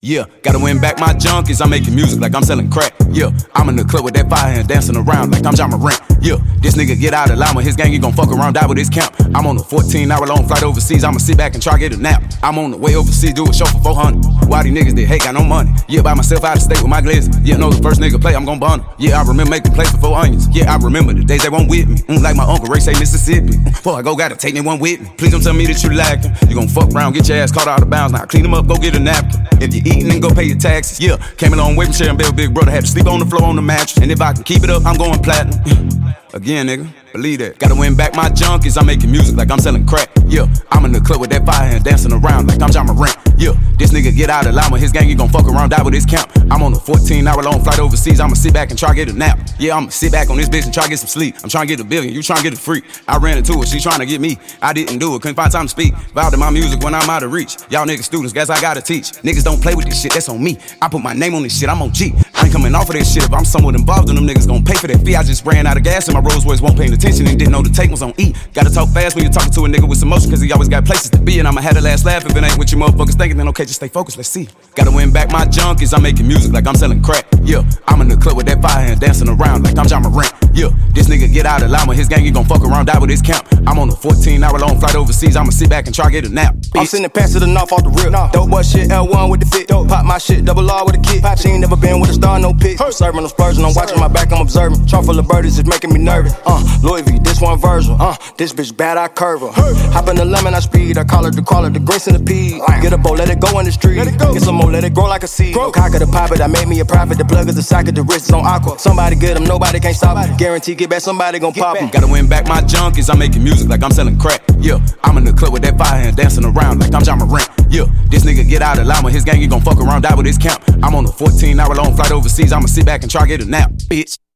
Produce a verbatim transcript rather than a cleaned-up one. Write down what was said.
Yeah, gotta win back my junkies. I'm making music like I'm selling crack. Yeah, I'm in the club with that fire and dancing around like I'm John Morant. Yeah, this nigga get out of line with his gang, he gon' fuck around, die with his camp. I'm on a fourteen hour long flight overseas, I'ma sit back and try get a nap. I'm on the way overseas, do a show for four hundred. Why these niggas that hate got no money? Yeah, by myself out of state with my glizzy. Yeah, know the first nigga play, I'm gon' bun him. Yeah, I remember making plays for four onions. Yeah, I remember the days they won't with me. Mm, like my uncle Ray say Mississippi. Mm, before I go, gotta take me one with me. Please don't tell me that you lacking. You gon' fuck around, get your ass caught out of bounds. Now clean them up, go get a napkin. If you eatin', then go pay your taxes. Yeah, came a long way from sharing bed with big brother. Had to sleep on the floor on the mattress. And if I can keep it up, I'm going platinum. Again, nigga, believe that. Gotta win back my junkies. I'm making music like I'm selling crack. Yeah, I'm in the club with that fire and dancing around like I'm John Morant. Yeah, this nigga get out of line with his gang, he gon' fuck around, die with his camp. I'm on a fourteen hour long flight overseas, I'ma sit back and try get a nap. Yeah, I'ma sit back on this bitch and try get some sleep. I'm trying to get a billion, you trying to get a free. I ran into her, she trying to get me. I didn't do it, couldn't find time to speak. Vowed to my music when I'm out of reach. Y'all niggas students, guess I gotta teach. Niggas don't play with this shit, that's on me. I put my name on this shit, I'm on G. I ain't coming off of this shit if I'm somewhat involved, and them niggas gon' pay for that fee. I just ran out of gas and my Rolls Royce won't pay attention and didn't know the take was on E. Gotta talk fast when you're talking to a nigga with some motion, cause he always got places to be. And I'ma have the last laugh if it ain't what you motherfuckers thinking, then okay, just stay focused, let's see. Gotta win back my junkies, I'm making music like I'm selling crack. Yeah, I'm in the club with that fire and dancing around like I'm John Morant. Yeah, this nigga get out of line with his gang, he gon' fuck around, die with his camp. I'm on a fourteen hour long flight overseas, I'ma sit back and try get a nap. Bitch. I'm sending past to the north off the rip. No. Dope boy shit, L one with the fit. Dope. Pop my shit, double R with a kid. She ain't never been with a star, no pics. I'm serving them spurs and I'm watching my back, I'm observing. Trunk full of birdies is making me nervous. Uh, Louis V, this one version. Uh, this bitch bad, I curve her. Hey. Hop in the lemon, I speed. I call it the call it the grace and the pea. Get a bowl, let it go in the street. Get some more, let it grow like a seed. Grow. Cock of the pop it, I made me a profit. The plug is the socket, the wrist is on aqua. Somebody get them, nobody can't stop it. Guarantee get back, somebody gon' pop them. Gotta win back my junkies, I'm making music like I'm selling crack. Yeah, I'm in the club with that fire and dancing around like I'm John Morant. Yeah, this nigga get out of line with his gang, he gon' fuck around, die with his camp. I'm on a fourteen hour long flight overseas, I'ma sit back and try get a nap, bitch.